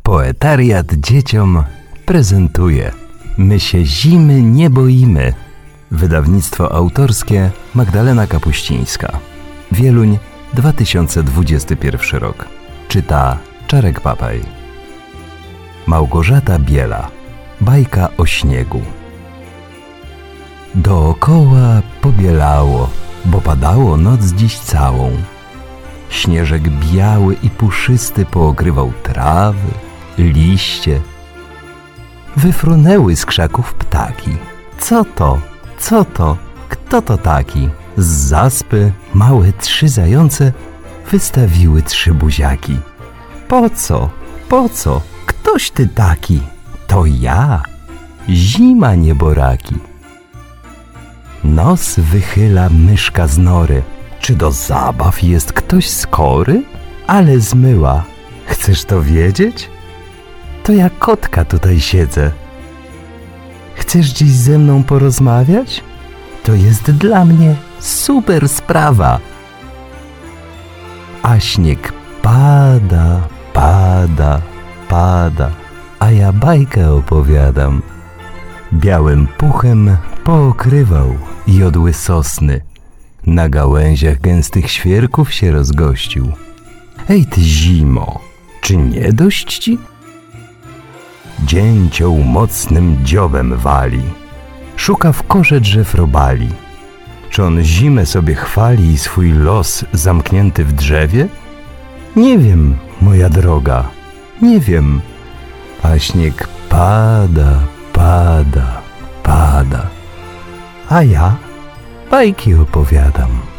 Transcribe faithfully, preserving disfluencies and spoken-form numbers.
Poetariat dzieciom prezentuje My się zimy nie boimy. Wydawnictwo autorskie Magdalena Kapuścińska. Wieluń, dwa tysiące dwudziesty pierwszy rok. Czyta Czarek Papaj. Małgorzata Biela. Bajka o śniegu. Dookoła pobielało, bo padało noc dziś całą. Śnieżek biały i puszysty pookrywał trawy, liście. Wyfrunęły z krzaków ptaki. Co to? Co to? Kto to taki? Z zaspy małe trzy zające wystawiły trzy buziaki. Po co? Po co? Ktoś ty taki? To ja, zima nieboraki. Nos wychyla myszka z nory. Czy do zabaw jest ktoś skory? Ale zmyła. Chcesz to wiedzieć? To ja kotka tutaj siedzę. Chcesz dziś ze mną porozmawiać? To jest dla mnie super sprawa. A śnieg pada, pada, pada, a ja bajkę opowiadam. Białym puchem pookrywał jodły sosny. Na gałęziach gęstych świerków się rozgościł. Ej ty zimo, czy nie dość ci? Dzięcioł mocnym dziobem wali. Szuka w korze drzew robali. Czy on zimę sobie chwali i swój los zamknięty w drzewie? Nie wiem, moja droga, nie wiem. A śnieg pada, pada, pada. A ja bajki opowiadam.